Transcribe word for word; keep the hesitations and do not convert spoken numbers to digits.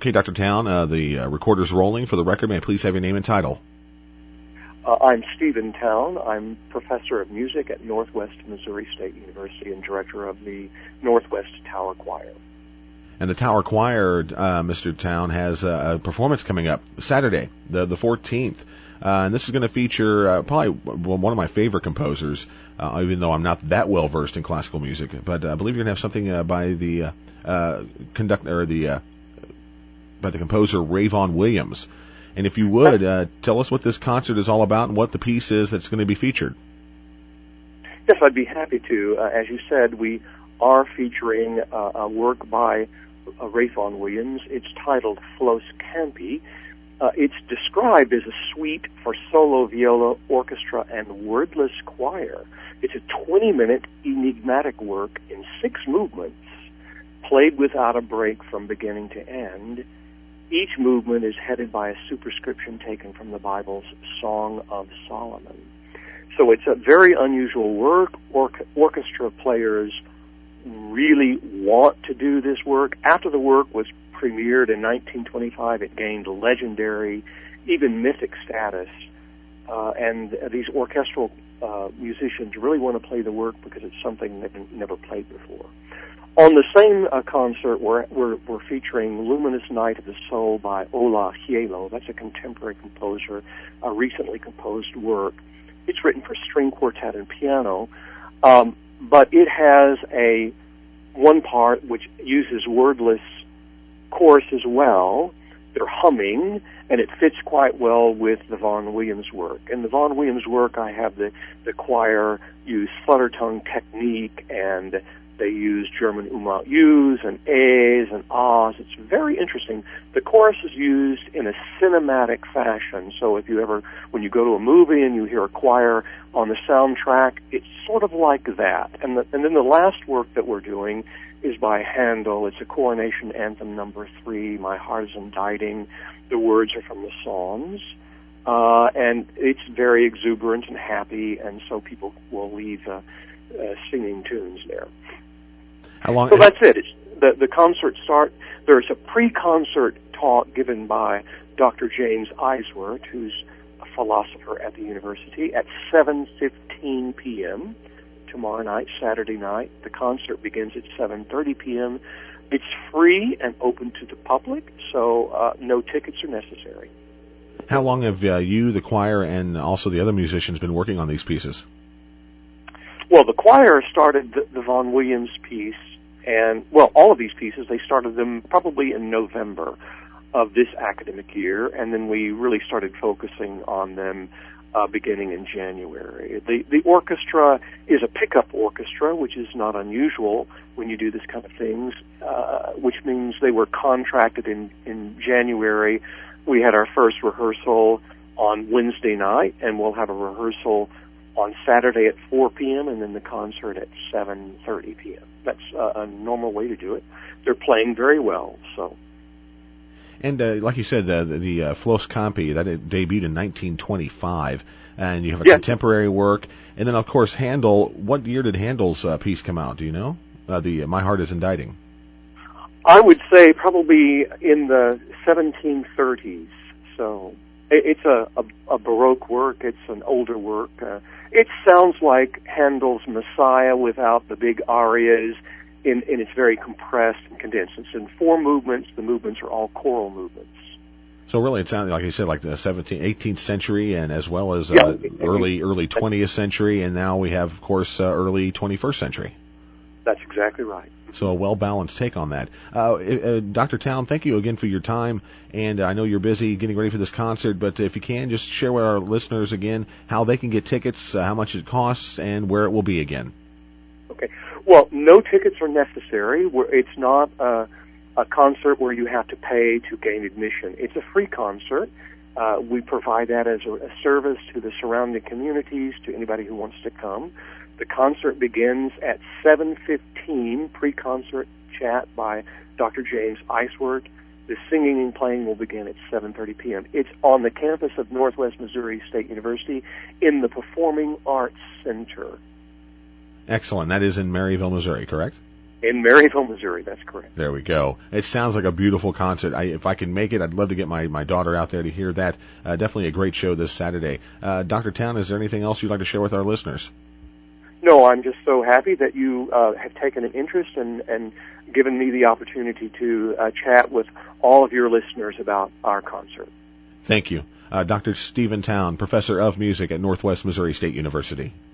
Okay, Doctor Town, uh, the uh, recorder's rolling. For the record, may I please have your name and title? Uh, I'm Stephen Town. I'm professor of music at Northwest Missouri State University and director of the Northwest Tower Choir. And the Tower Choir, uh, Mister Town, has a performance coming up Saturday, the the fourteenth. Uh, and this is going to feature uh, probably one of my favorite composers, uh, even though I'm not that well versed in classical music. But I believe you're going to have something uh, by the uh, uh, conductor or the uh, by the composer Rayvon Williams. And if you would, uh, tell us what this concert is all about and what the piece is that's going to be featured. Yes, I'd be happy to. Uh, as you said, we are featuring uh, a work by uh, Rayvon Williams. It's titled Flos Campi. Uh, it's described as a suite for solo viola, orchestra, and wordless choir. It's a twenty-minute enigmatic work in six movements, played without a break from beginning to end. Each movement is headed by a superscription taken from the Bible's Song of Solomon. So it's a very unusual work. Or- orchestra players really want to do this work. After the work was premiered in nineteen twenty-five, it gained legendary, even mythic status. Uh, and these orchestral uh, musicians really want to play the work because it's something they've never played before. On the same uh, concert, we're, we're, we're featuring Luminous Night of the Soul by Ola Hielo. That's a contemporary composer, a recently composed work. It's written for string quartet and piano, um, but it has a one part which uses wordless chorus as well. They're humming, and it fits quite well with the Vaughan Williams work. In the Vaughan Williams work, I have the, the choir use flutter tongue technique, and they use German umlaut U's and A's and A's. It's very interesting. The chorus is used in a cinematic fashion. So if you ever, when you go to a movie and you hear a choir on the soundtrack, it's sort of like that. And, the, and then the last work that we're doing is by Handel. It's a coronation anthem number three, My Heart is Inditing. The words are from the Psalms. Uh, and it's very exuberant and happy, and so people will leave uh, uh, singing tunes there. How long? So that's it. It's the the concert start. There's a pre-concert talk given by Doctor James Eiswert, who's a philosopher at the university, at seven fifteen p.m. tomorrow night, Saturday night. The concert begins at seven thirty p.m. It's free and open to the public, so uh, no tickets are necessary. How long have uh, you, the choir, and also the other musicians been working on these pieces? Well, the choir started the, the Vaughan Williams piece, and, well, all of these pieces, they started them probably in November of this academic year, and then we really started focusing on them uh, beginning in January. The, the orchestra is a pickup orchestra, which is not unusual when you do this kind of things, uh, which means they were contracted in, in January. We had our first rehearsal on Wednesday night, and we'll have a rehearsal on Saturday at four p.m. and then the concert at seven thirty p.m. That's uh, a normal way to do it. They're playing very well, so. And uh, like you said, uh, the, the uh, Flos Campi, that it debuted in nineteen twenty-five, and you have a yeah. contemporary work. And then, of course, Handel. What year did Handel's uh, piece come out? Do you know? Uh, the uh, My Heart is Inditing. I would say probably in the seventeen thirties. So it's a, a, a Baroque work. It's an older work. Uh, it sounds like Handel's Messiah without the big arias, in, in it's very compressed and condensed. It's in four movements. The movements are all choral movements. So really, it sounded like you said, like the seventeenth, eighteenth century, and as well as yeah. uh, early early twentieth century, and now we have, of course, uh, early twenty-first century. That's exactly right. So a well-balanced take on that. Uh, uh, Doctor Town, thank you again for your time, and I know you're busy getting ready for this concert, but if you can, just share with our listeners again how they can get tickets, uh, how much it costs, and where it will be again. Okay. Well, no tickets are necessary. It's not a, a concert where you have to pay to gain admission. It's a free concert. Uh, we provide that as a, a service to the surrounding communities, to anybody who wants to come. The concert begins at seven fifteen, pre-concert chat by Doctor James Eiswert. The singing and playing will begin at seven thirty p.m. It's on the campus of Northwest Missouri State University in the Performing Arts Center. Excellent. That is in Maryville, Missouri, correct? In Maryville, Missouri, that's correct. There we go. It sounds like a beautiful concert. I, if I can make it, I'd love to get my, my daughter out there to hear that. Uh, definitely a great show this Saturday. Uh, Doctor Towne, is there anything else you'd like to share with our listeners? No, I'm just so happy that you uh, have taken an interest and, and given me the opportunity to uh, chat with all of your listeners about our concert. Thank you. Uh, Doctor Stephen Towne, Professor of Music at Northwest Missouri State University.